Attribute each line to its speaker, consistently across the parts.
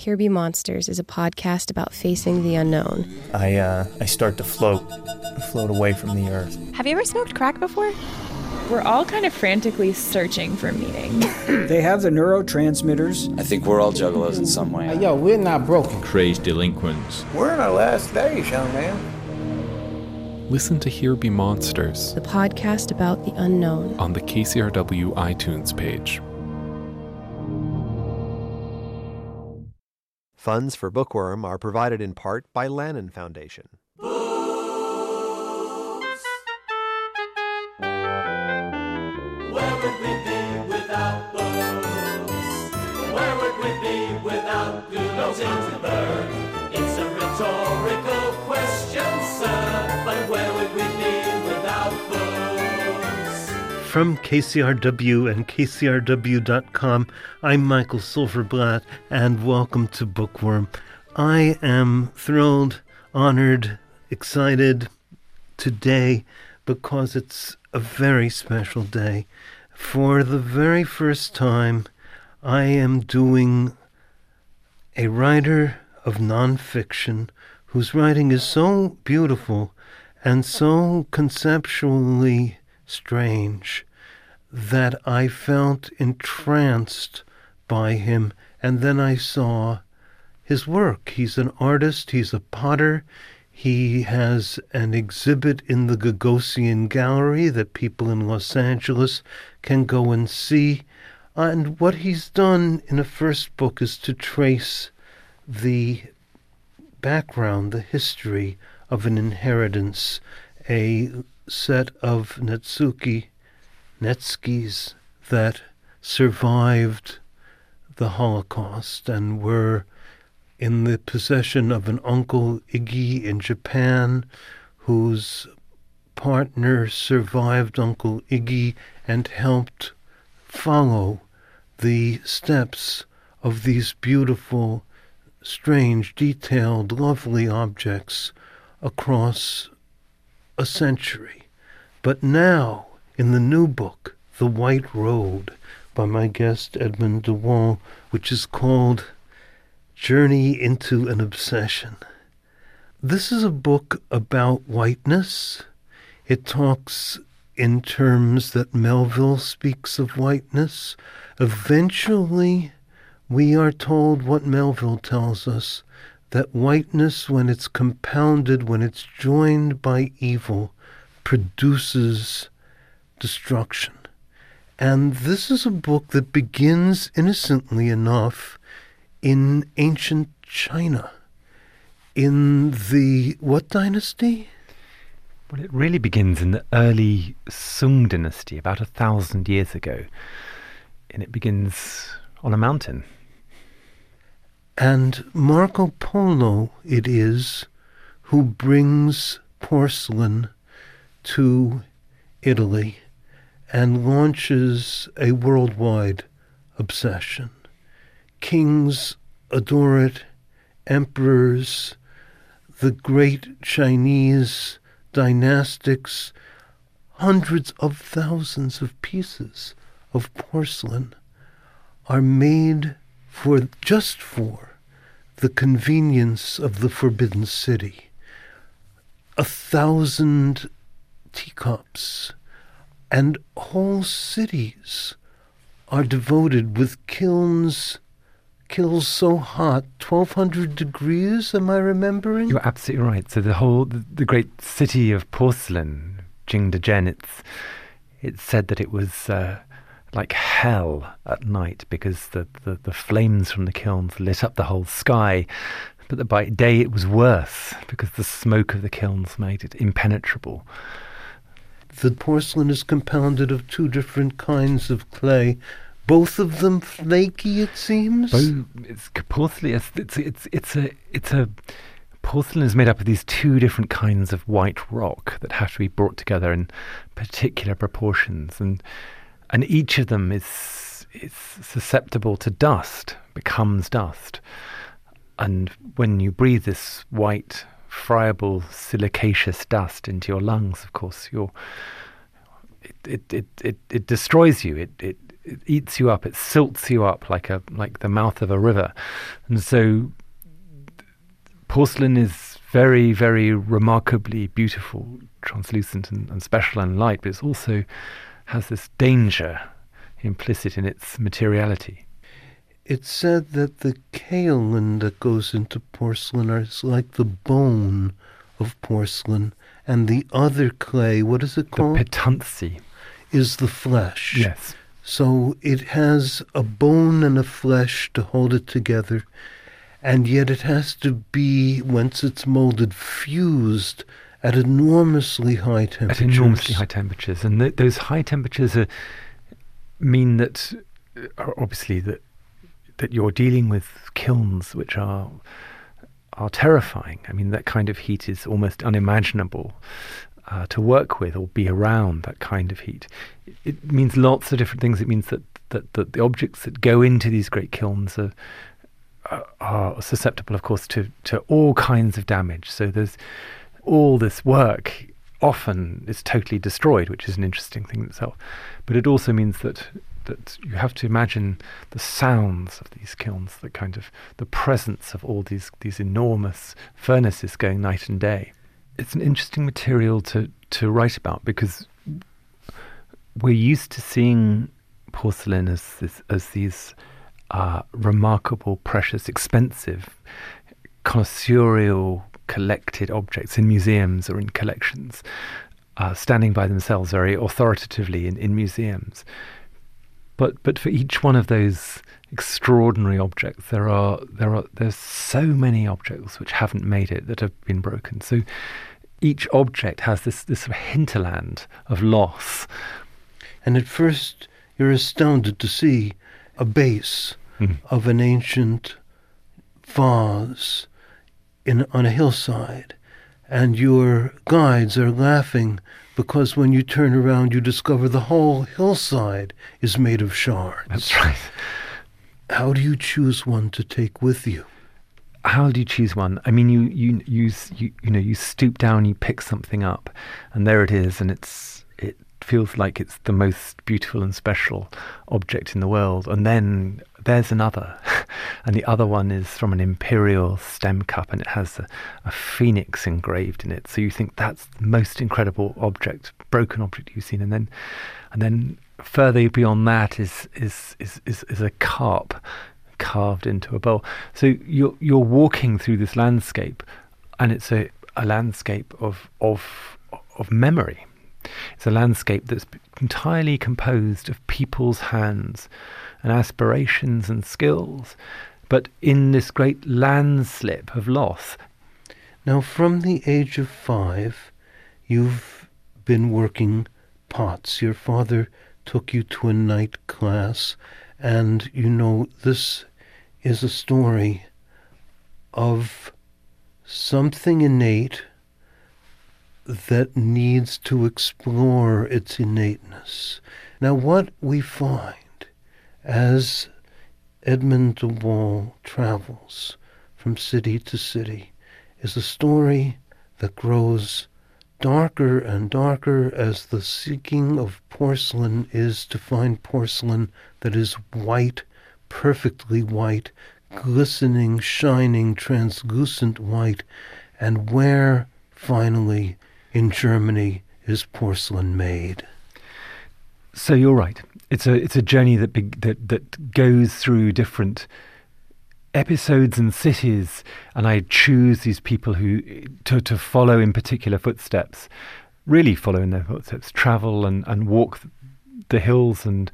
Speaker 1: Here Be Monsters is a podcast about facing the unknown.
Speaker 2: I start to float away from the earth.
Speaker 3: Have you ever smoked crack before? We're all kind of frantically searching for meaning.
Speaker 4: They have the neurotransmitters.
Speaker 5: I think we're all juggalos in some way.
Speaker 6: Yo, we're not broken.
Speaker 7: Crazed delinquents.
Speaker 6: We're in our last days, young man.
Speaker 8: Listen to Here Be Monsters,
Speaker 1: The podcast about the unknown.
Speaker 8: on the KCRW iTunes page.
Speaker 9: Funds for Bookworm are provided in part by Lannan Foundation.
Speaker 10: Where would we be without books? Where would we be without good Ginsberg? It's a rhetorical question, sir, but where would we be without books?
Speaker 11: From KCRW and KCRW.com, I'm Michael Silverblatt, and welcome to Bookworm. I am thrilled, honored, excited today because it's a very special day. For the very first time, I am doing a writer of nonfiction whose writing is so beautiful and so conceptually strange that I felt entranced by him. And then I saw his work. He's an artist. He's a potter. He has an exhibit in the Gagosian Gallery that people in Los Angeles can go and see. And what he's done in the first book is to trace the background, the history of an inheritance, a set of Netskis that survived the Holocaust and were in the possession of an Uncle Iggy in Japan, whose partner survived Uncle Iggy and helped follow the steps of these beautiful, strange, detailed, lovely objects across a century. But now, in the new book, The White Road, by my guest Edmund de Waal, which is called Journey into an Obsession. This is a book about whiteness. It talks in terms that Melville speaks of whiteness. Eventually, we are told what Melville tells us, that whiteness, when it's compounded, when it's joined by evil, produces destruction. And this is a book that begins, innocently enough, in ancient China. In the what dynasty?
Speaker 12: Well, it really begins in the early Sung dynasty, about 1,000 years ago. And it begins on a mountain.
Speaker 11: And Marco Polo it is who brings porcelain to Italy and launches a worldwide obsession. Kings adore it, emperors, the great Chinese dynastics, hundreds of thousands of pieces of porcelain are made just for the convenience of the Forbidden City. 1,000 teacups and whole cities are devoted with kilns so hot, 1,200 degrees, am I remembering?
Speaker 12: You're absolutely right. So the great city of porcelain, Jingdezhen, it's said that it was like hell at night because the flames from the kilns lit up the whole sky. But by day it was worse because the smoke of the kilns made it impenetrable.
Speaker 11: The porcelain is compounded of two different kinds of clay, both of them flaky, it seems.
Speaker 12: Porcelain is made up of these two different kinds of white rock that have to be brought together in particular proportions, and each of them is susceptible to dust, becomes dust. And when you breathe this white, friable, silicaceous dust into your lungs, of course, it destroys you. eats you up, it silts you up like the mouth of a river. And so porcelain is very, very remarkably beautiful, translucent and special and light, but it also has this danger implicit in its materiality.
Speaker 11: It's said that the kaolin that goes into porcelain is like the bone of porcelain, and the other clay, what is it called?
Speaker 12: The pitancy.
Speaker 11: Is the flesh.
Speaker 12: Yes.
Speaker 11: So it has a bone and a flesh to hold it together, and yet it has to be, once it's molded, fused at enormously high temperatures.
Speaker 12: At enormously high temperatures. And those high temperatures mean that, obviously, that you're dealing with kilns which are terrifying. I mean, that kind of heat is almost unimaginable to work with or be around, that kind of heat. It means lots of different things. It means that the objects that go into these great kilns are susceptible, of course, to all kinds of damage. So there's all this work often is totally destroyed, which is an interesting thing in itself. But it also means that you have to imagine the sounds of these kilns, the presence of all these enormous furnaces going night and day. It's an interesting material to write about, because we're used to seeing porcelain as these remarkable, precious, expensive, connoisseurial, collected objects in museums or in collections, standing by themselves very authoritatively in museums. But for each one of those extraordinary objects, there's so many objects which haven't made it, that have been broken. So each object has this sort of hinterland of loss.
Speaker 11: And at first you're astounded to see a base of an ancient vase on a hillside, and your guides are laughing because when you turn around you discover the whole hillside is made of shards.
Speaker 12: That's right.
Speaker 11: How do you choose one to take with you?
Speaker 12: How do you choose one? I mean, you stoop down, you pick something up, and there it is, and it feels like it's the most beautiful and special object in the world. And then there's another, and the other one is from an imperial stem cup, and it has a phoenix engraved in it. So you think that's the most incredible object, broken object you've seen, and then further beyond that is a carp carved into a bowl. So you're walking through this landscape, and it's a landscape of memory. It's a landscape that's entirely composed of people's hands and aspirations and skills, but in this great landslip of loss.
Speaker 11: Now, from the age of 5, you've been working pots. Your father took you to a night class, and this is a story of something innate that needs to explore its innateness. Now, what we find as Edmund de Waal travels from city to city is a story that grows darker and darker as the seeking of porcelain is to find porcelain that is white, perfectly white, glistening, shining, translucent white, and where, finally, in Germany, is porcelain made.
Speaker 12: So you're right. It's a journey that goes through different episodes and cities, and I choose these people who to follow in particular footsteps, really follow in their footsteps, travel and walk the hills, and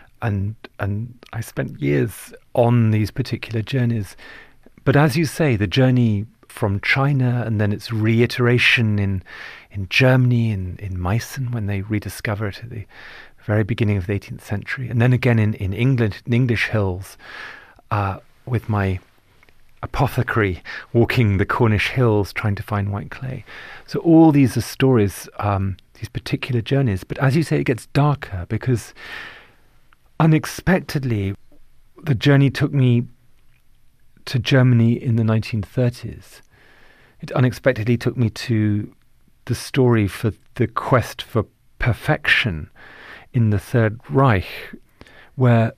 Speaker 12: I spent years on these particular journeys. But as you say, the journey from China, and then its reiteration in Germany, in Meissen, when they rediscover it at the very beginning of the 18th century, and then again in England, in English hills, with my apothecary walking the Cornish hills trying to find white clay. So all these are stories, these particular journeys. But as you say, it gets darker, because unexpectedly the journey took me to Germany in the 1930s. It unexpectedly took me to the story for the quest for perfection in the Third Reich, where,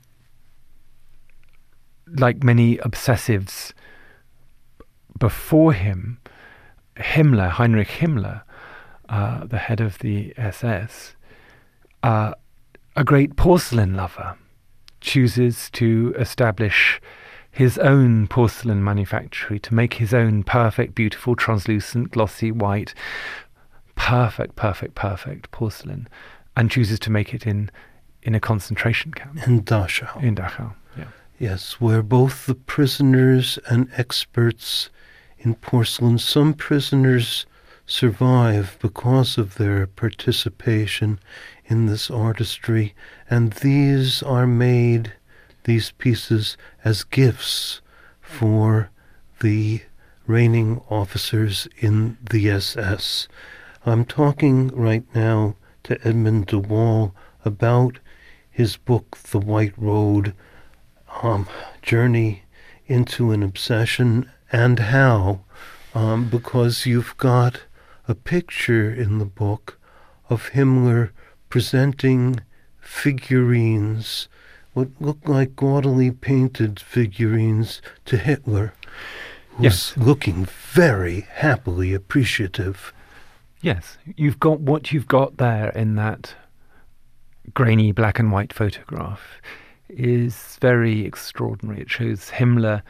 Speaker 12: like many obsessives before him, Heinrich Himmler, the head of the SS, a great porcelain lover, chooses to establish his own porcelain manufactory, to make his own perfect, beautiful, translucent, glossy, white, perfect porcelain, and chooses to make it in a concentration camp.
Speaker 11: In Dachau.
Speaker 12: In Dachau, yeah.
Speaker 11: Yes, where both the prisoners and experts in porcelain, some prisoners survive because of their participation in this artistry, and these are made, these pieces, as gifts for the reigning officers in the SS. I'm talking right now to Edmund de Waal about his book, The White Road, Journey into an Obsession, and how, because you've got a picture in the book of Himmler presenting figurines, what look like gaudily painted figurines, to Hitler, who's looking very happily appreciative.
Speaker 12: Yes, you've got what you've got there in that grainy black and white photograph is very extraordinary. It shows Himmler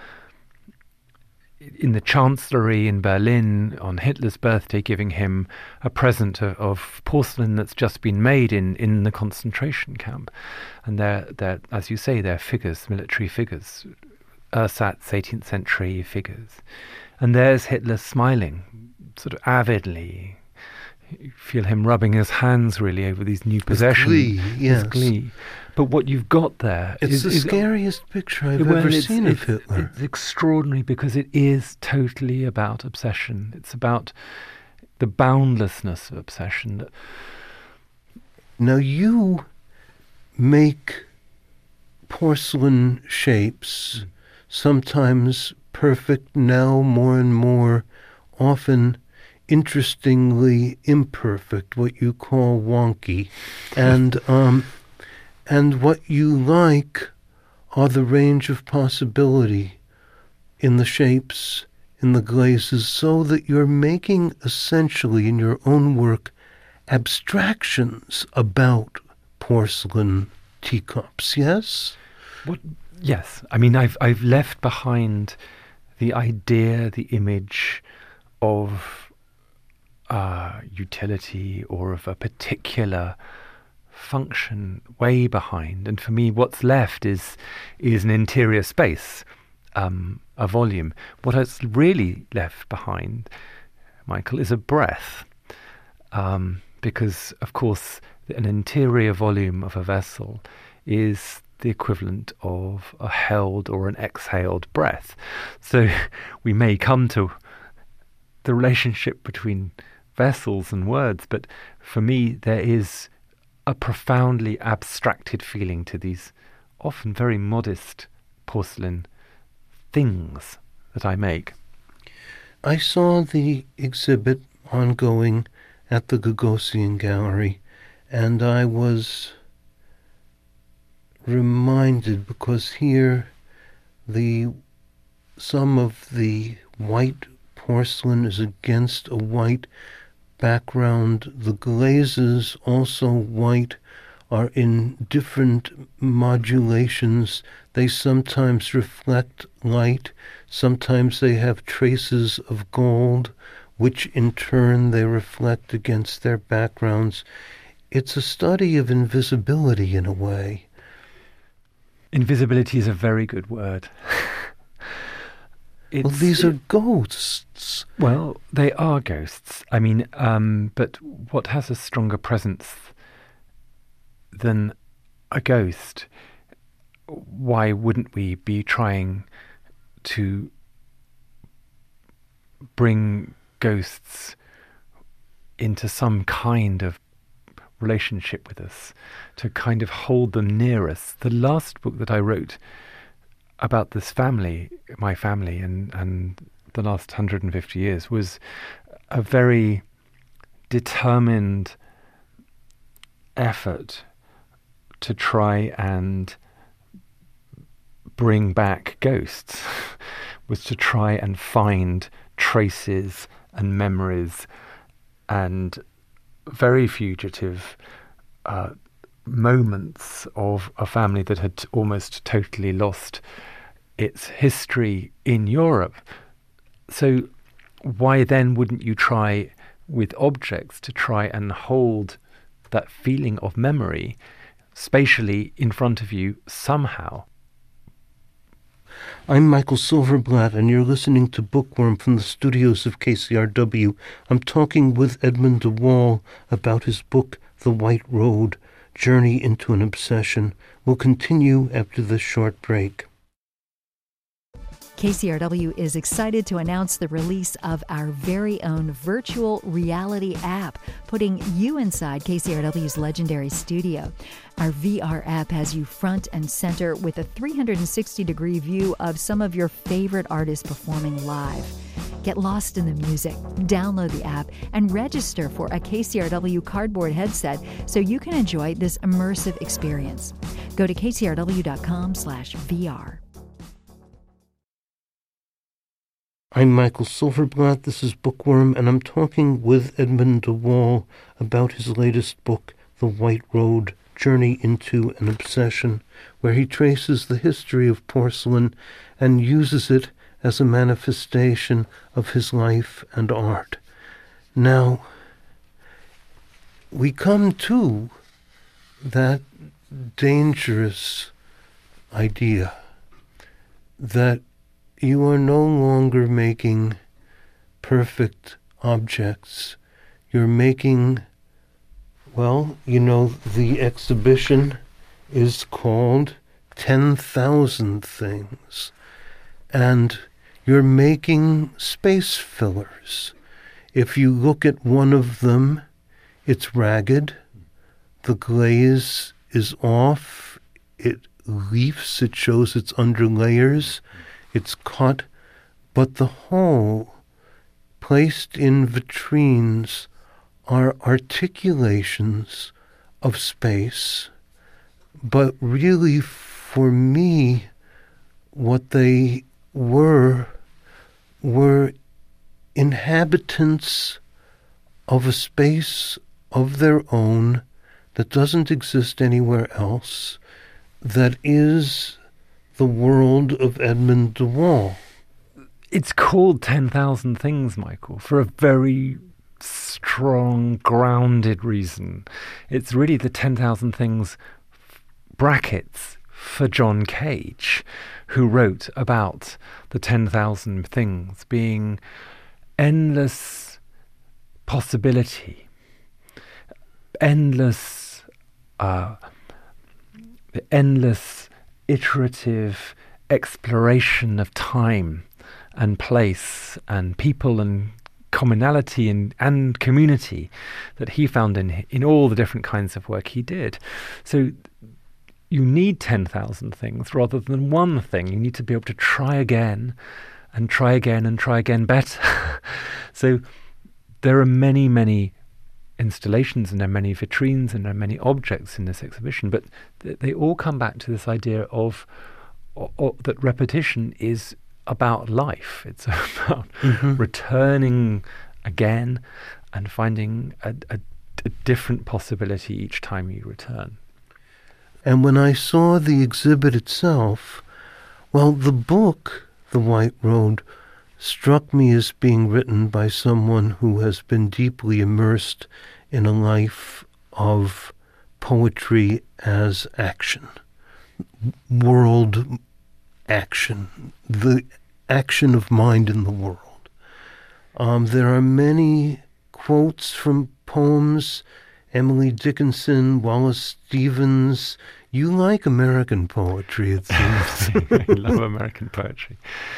Speaker 12: in the Chancellery in Berlin on Hitler's birthday, giving him a present of porcelain that's just been made in the concentration camp. And they're, as you say, they're figures, military figures, ersatz 18th century figures. And there's Hitler smiling, sort of avidly. You feel him rubbing his hands really over these new possessions.
Speaker 11: Glee, yes.
Speaker 12: With glee. But what you've got there
Speaker 11: is the scariest picture I've ever seen of Hitler.
Speaker 12: It's extraordinary because it is totally about obsession. It's about the boundlessness of obsession.
Speaker 11: Now you make porcelain shapes, sometimes perfect, now more and more, often interestingly imperfect, what you call wonky. And what you like are the range of possibility in the shapes, in the glazes, so that you're making essentially in your own work abstractions about porcelain teacups, yes?
Speaker 12: Yes. I mean, I've left behind the idea, the image of utility or of a particular function way behind, and for me what's left is an interior space, a volume. What is really left behind, Michael, is a breath, because of course an interior volume of a vessel is the equivalent of a held or an exhaled breath. So we may come to the relationship between vessels and words, but for me there is a profoundly abstracted feeling to these often very modest porcelain things that I make.
Speaker 11: I saw the exhibit ongoing at the Gagosian Gallery, and I was reminded, because here some of the white porcelain is against a white background. The glazes, also white, are in different modulations. They sometimes reflect light, sometimes they have traces of gold, which in turn they reflect against their backgrounds. It's a study of invisibility in a way. Invisibility is a very good word. Well, these are ghosts.
Speaker 12: Well, they are ghosts. I mean, but what has a stronger presence than a ghost? Why wouldn't we be trying to bring ghosts into some kind of relationship with us, to kind of hold them near us? The last book that I wrote about this family, my family, and the last 150 years, was a very determined effort to try and bring back ghosts, was to try and find traces and memories and very fugitive moments of a family that had almost totally lost its history in Europe. So why then wouldn't you try with objects to try and hold that feeling of memory spatially in front of you somehow?
Speaker 11: I'm Michael Silverblatt, and you're listening to Bookworm from the studios of KCRW. I'm talking with Edmund de Waal about his book, The White Road, Journey into an Obsession. We'll continue after this short break.
Speaker 7: KCRW is excited to announce the release of our very own virtual reality app, putting you inside KCRW's legendary studio. Our VR app has you front and center with a 360-degree view of some of your favorite artists performing live. Get lost in the music, download the app, and register for a KCRW cardboard headset so you can enjoy this immersive experience. Go to kcrw.com/VR.
Speaker 11: I'm Michael Silverblatt, this is Bookworm, and I'm talking with Edmund de Waal about his latest book, The White Road, Journey into an Obsession, where he traces the history of porcelain and uses it as a manifestation of his life and art. Now, we come to that dangerous idea that you are no longer making perfect objects. You're making, well, you know, the exhibition is called 10,000 Things. And you're making space fillers. If you look at one of them, it's ragged. The glaze is off. It leafs. It shows its underlayers. It's cut, but the whole, placed in vitrines, are articulations of space. But really, for me, what they were inhabitants of a space of their own that doesn't exist anywhere else, that is the world of Edmund de Waal.
Speaker 12: It's called 10,000 Things, Michael, for a very strong, grounded reason. It's really the 10,000 Things brackets for John Cage, who wrote about the 10,000 things being endless possibility, endless iterative exploration of time and place and people and commonality and community that he found in all the different kinds of work he did. So you need 10,000 things rather than one thing. You need to be able to try again and try again and try again better. So there are many, many installations and there are many vitrines and there are many objects in this exhibition, but they all come back to this idea of that repetition is about life. It's about returning again and finding a different possibility each time you return.
Speaker 11: And when I saw the exhibit itself, well, the book, The White Road, struck me as being written by someone who has been deeply immersed in a life of poetry as action, world action, the action of mind in the world. There are many quotes from poems, Emily Dickinson, Wallace Stevens. You like American poetry, it seems.
Speaker 12: I love American poetry.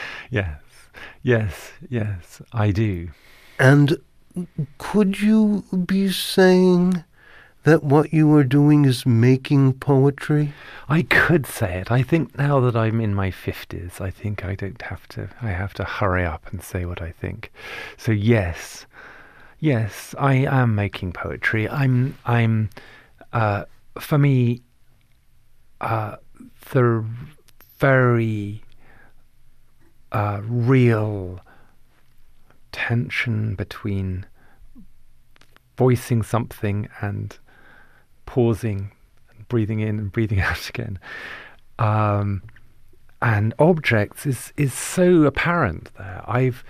Speaker 12: Yes, I do.
Speaker 11: And could you be saying that what you are doing is making poetry?
Speaker 12: I could say it. I think now that I'm in my 50s, I think I have to hurry up and say what I think. So yes, I am making poetry. I'm for me, very real tension between voicing something and pausing, and breathing in and breathing out again. And objects is so apparent there. I've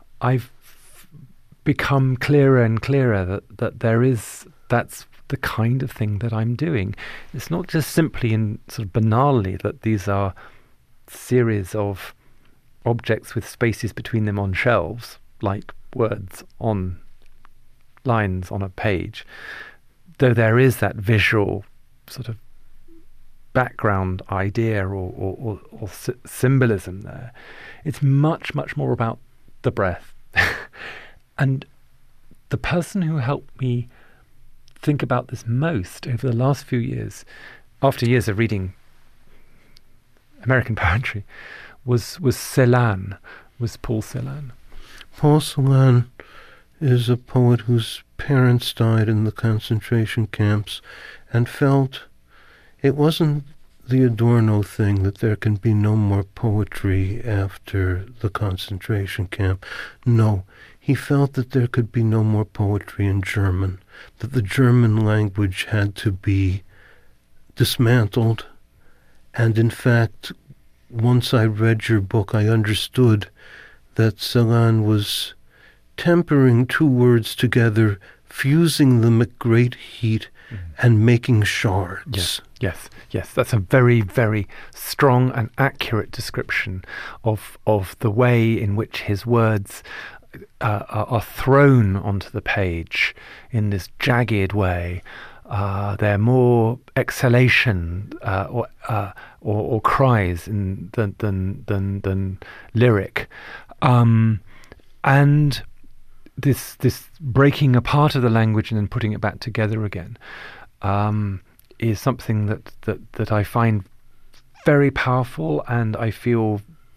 Speaker 12: become clearer and clearer that that's the kind of thing that I'm doing. It's not just simply and sort of banally that these are series of objects with spaces between them on shelves, like words on lines on a page, though there is that visual sort of background idea or symbolism there. It's much, much more about the breath. And the person who helped me think about this most over the last few years, after years of reading American poetry, was Celan, was Paul Celan.
Speaker 11: Paul Celan is a poet whose parents died in the concentration camps and felt it wasn't the Adorno thing that there can be no more poetry after the concentration camp. No, he felt that there could be no more poetry in German, that the German language had to be dismantled. And in fact, once I read your book, I understood that Celan was tempering two words together, fusing them at great heat, and making shards.
Speaker 12: Yes. That's a very, very strong and accurate description of the way in which his words are thrown onto the page in this jagged way. They're more exhalation or cries than lyric, and this breaking apart of the language and then putting it back together again is something that I find very powerful, and I feel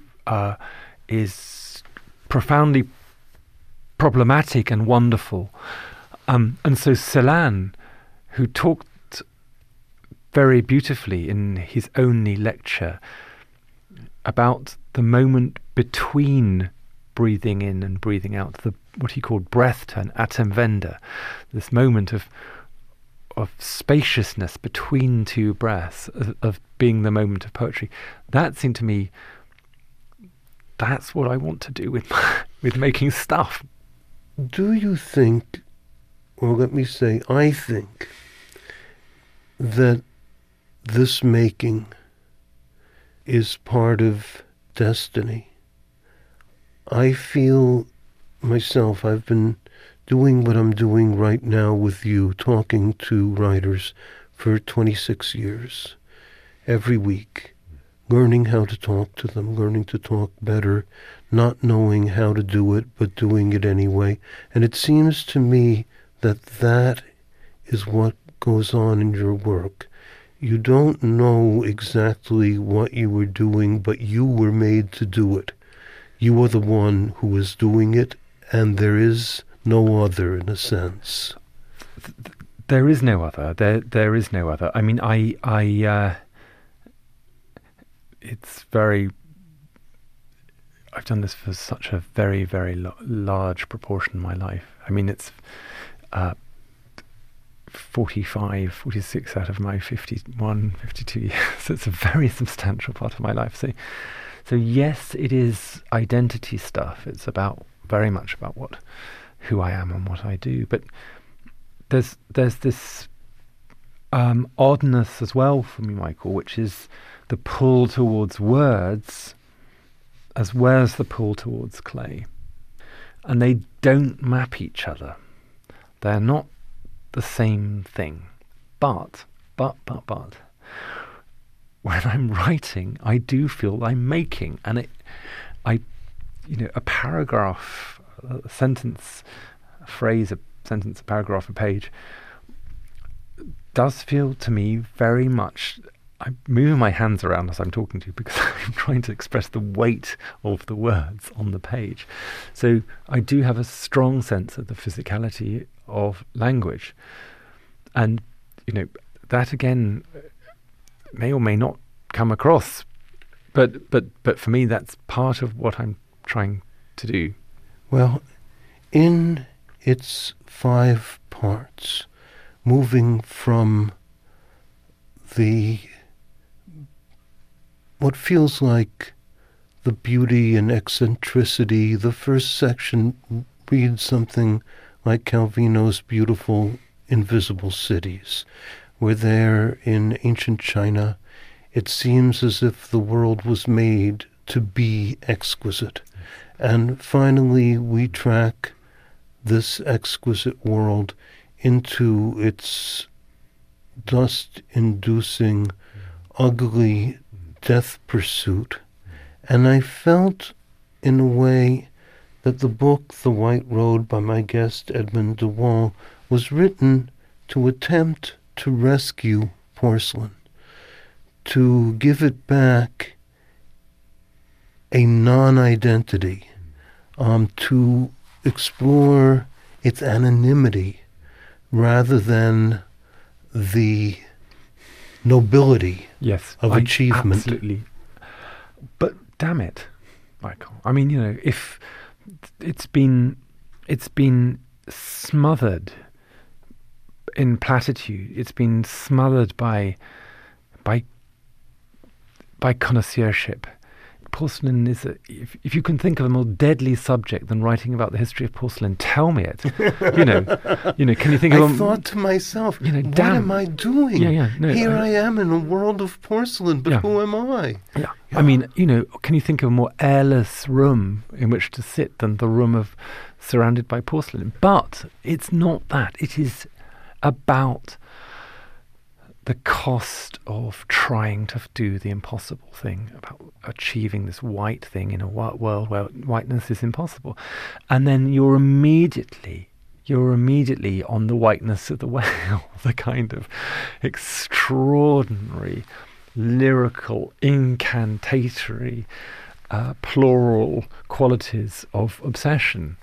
Speaker 12: is profoundly problematic and wonderful. And so Celan, who talked very beautifully in his only lecture about the moment between breathing in and breathing out, what he called breath turn, Atemwende, this moment of spaciousness between two breaths, of being the moment of poetry. That seemed to me, that's what I want to do with making stuff.
Speaker 11: Do you think, or let me say, I think that this making is part of destiny? I feel myself, I've been doing what I'm doing right now with you, talking to writers for 26 years, every week, learning how to talk to them, learning to talk better, not knowing how to do it, but doing it anyway. And it seems to me that is what goes on in your work. You don't know exactly what you were doing, but you were made to do it. You are the one who is doing it, and there is no other, in a sense.
Speaker 12: There is no other. There is no other. I mean, it's very. I've done this for such a very, very large proportion of my life. I mean, it's 46 out of my 51, 52 years. So it's a very substantial part of my life. So yes, it is identity stuff. It's very much about who I am and what I do. But there's this oddness as well for me, Michael, which is the pull towards words as well as the pull towards clay. And they don't map each other. They're not the same thing. But when I'm writing, I do feel I'm making, and a paragraph, a sentence, a phrase, a sentence, a paragraph, a page, does feel to me very much. I'm moving my hands around as I'm talking to you because I'm trying to express the weight of the words on the page. So I do have a strong sense of the physicality of language. And, that again may or may not come across But for me, that's part of what I'm trying to do.
Speaker 11: Well, in its 5 parts, moving from what feels like the beauty and eccentricity, the first section reads something like Calvino's beautiful Invisible Cities. We're there in ancient China. It seems as if the world was made to be exquisite. And finally, we track this exquisite world into its dust-inducing, ugly death pursuit. And I felt, in a way, that the book, The White Road, by my guest Edmund de Waal, was written to attempt to rescue porcelain, to give it back a non-identity, to explore its anonymity rather than the nobility of achievement.
Speaker 12: Absolutely. But damn it, Michael. I mean, if it's been smothered in platitude, it's been smothered by connoisseurship. Porcelain is if you can think of a more deadly subject than writing about the history of porcelain, tell me it. Can you think of?
Speaker 11: I thought to myself, what am I doing? Here I am in a world of porcelain, but who am I?
Speaker 12: Yeah. I mean, can you think of a more airless room in which to sit than the room surrounded by porcelain? But it's not that. It is about the cost of trying to do the impossible thing, about achieving this white thing in a world where whiteness is impossible. And then you're immediately on the whiteness of the whale, the kind of extraordinary, lyrical, incantatory, plural qualities of obsession.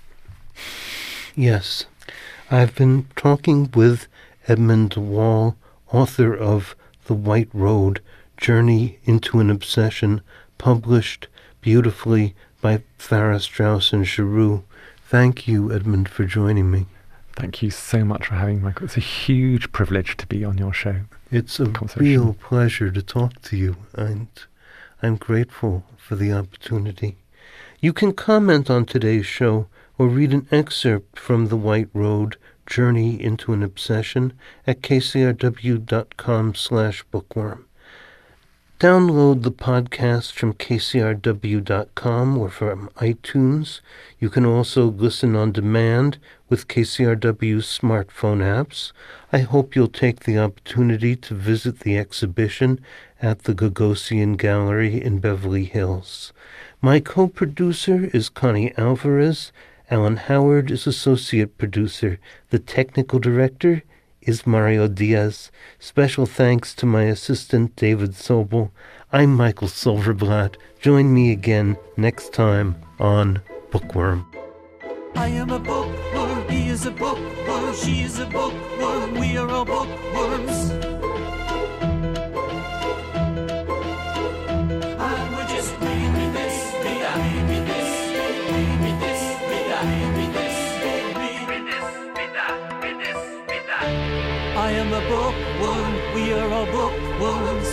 Speaker 11: Yes. I've been talking with Edmund de Waal, author of The White Road, Journey into an Obsession, published beautifully by Farrar, Straus and Giroux. Thank you, Edmund, for joining me.
Speaker 12: Thank you so much for having me, Michael. It's a huge privilege to be on your show.
Speaker 11: It's a real pleasure to talk to you, and I'm grateful for the opportunity. You can comment on today's show or read an excerpt from The White Road, Journey into an Obsession at kcrw.com/bookworm. Download the podcast from kcrw.com or from iTunes. You can also listen on demand with KCRW's smartphone apps. I hope you'll take the opportunity to visit the exhibition at the Gagosian Gallery in Beverly Hills. My co-producer is Connie Alvarez. Alan Howard is associate producer. The technical director is Mario Diaz. Special thanks to my assistant, David Sobel. I'm Michael Silverblatt. Join me again next time on Bookworm.
Speaker 10: I am a bookworm, he is a bookworm, she is a bookworm, we are all bookworms. And we're just reading this, read this, read this, read this, read that. I am a bookworm, we are all bookworms.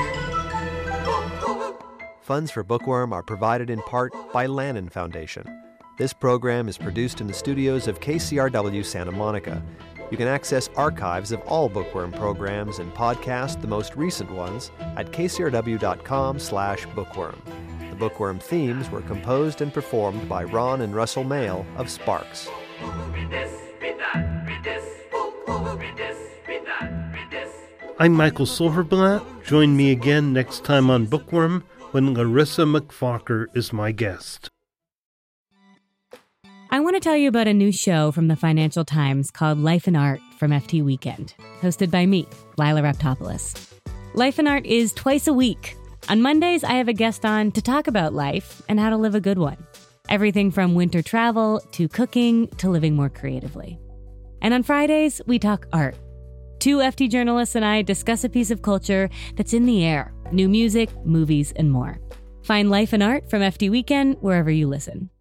Speaker 9: Funds for Bookworm are provided in part by Lannan Foundation. This program is produced in the studios of KCRW Santa Monica. You can access archives of all Bookworm programs and podcast the most recent ones at kcrw.com/bookworm. The Bookworm themes were composed and performed by Ron and Russell Mail of Sparks.
Speaker 11: I'm Michael Silverblatt. Join me again next time on Bookworm when Larissa McFarker is my guest.
Speaker 13: I want to tell you about a new show from the Financial Times called Life and Art from FT Weekend, hosted by me, Lila Raptopoulos. Life and Art is twice a week. On Mondays, I have a guest on to talk about life and how to live a good one. Everything from winter travel to cooking to living more creatively. And on Fridays, we talk art. 2 FT journalists and I discuss a piece of culture that's in the air, new music, movies, and more. Find Life and Art from FD Weekend wherever you listen.